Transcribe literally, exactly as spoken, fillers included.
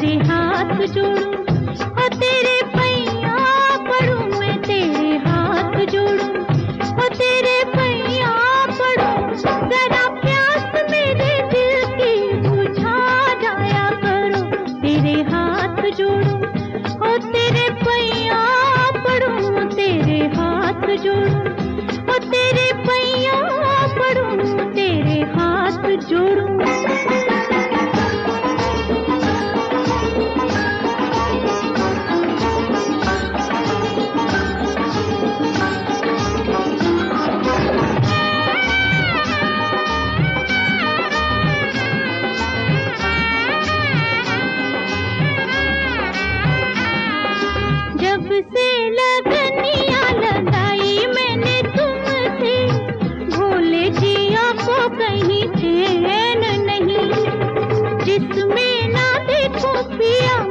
तेरे हाथ जोड़ूं, ओ तेरे पैया पड़ूं, मैं तेरे हाथ जोड़ूं, ओ तेरे पैया पड़ूं। जरा प्यास मेरे दिल की बुझा जाया करो, तेरे हाथ जोड़ूं, ओ तेरे पैया पड़ूं, तेरे हाथ जोड़ूं, ओ तेरे पैया पड़ूं, तेरे हाथ जोड़ूं। जब से लगनियां लगाई मैंने तुमसे, भोले जिया को कहीं चैन नहीं, जिसमें ना देखो पिया